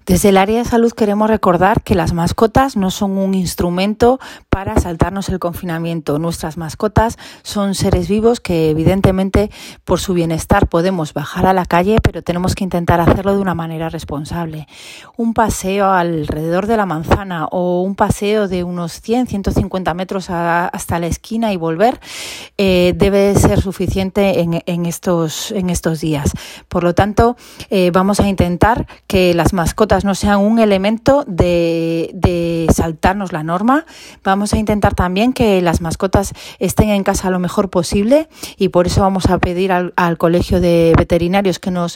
Desde el área de salud queremos recordar que las mascotas no son un instrumento para saltarnos el confinamiento. Nuestras mascotas son seres vivos que evidentemente por su bienestar podemos bajar a la calle, pero tenemos que intentar hacerlo de una manera responsable. Un paseo alrededor de la manzana o un paseo de unos 100-150 metros hasta la esquina y volver debe ser suficiente en estos días. Por lo tanto, vamos a intentar que las mascotas no sean un elemento de saltarnos la norma. Vamos a intentar también que las mascotas estén en casa lo mejor posible y por eso vamos a pedir al Colegio de Veterinarios que nos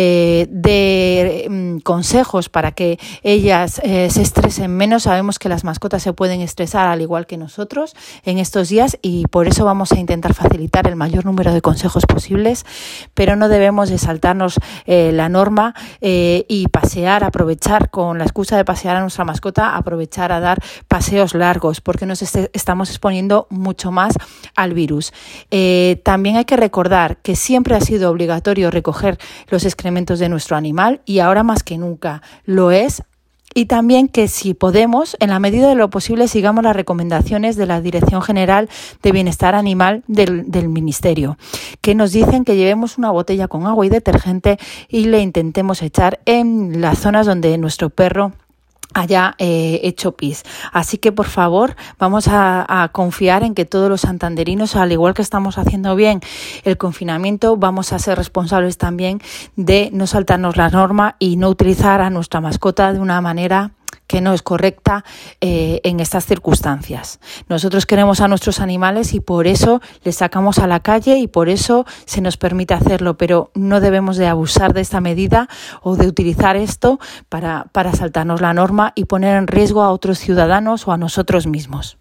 dé consejos para que ellas se estresen menos. Sabemos que las mascotas se pueden estresar al igual que nosotros en estos días y por eso vamos a intentar facilitar el mayor número de consejos posibles, pero no debemos de saltarnos la norma y pasear, aprovechar con la excusa de pasear a nuestra mascota, aprovechar a dar paseos largos porque nos estamos exponiendo mucho más al virus. También hay que recordar que siempre ha sido obligatorio recoger los excrementos de nuestro animal y ahora más que nunca lo es. Y también que si podemos, en la medida de lo posible, sigamos las recomendaciones de la Dirección General de Bienestar Animal del Ministerio, que nos dicen que llevemos una botella con agua y detergente y le intentemos echar en las zonas donde nuestro perro haya hecho pis. Así que por favor vamos a confiar en que todos los santanderinos, al igual que estamos haciendo bien el confinamiento, vamos a ser responsables también de no saltarnos la norma y no utilizar a nuestra mascota de una manera que no es correcta en estas circunstancias. Nosotros queremos a nuestros animales y por eso les sacamos a la calle y por eso se nos permite hacerlo, pero no debemos de abusar de esta medida o de utilizar esto para saltarnos la norma y poner en riesgo a otros ciudadanos o a nosotros mismos.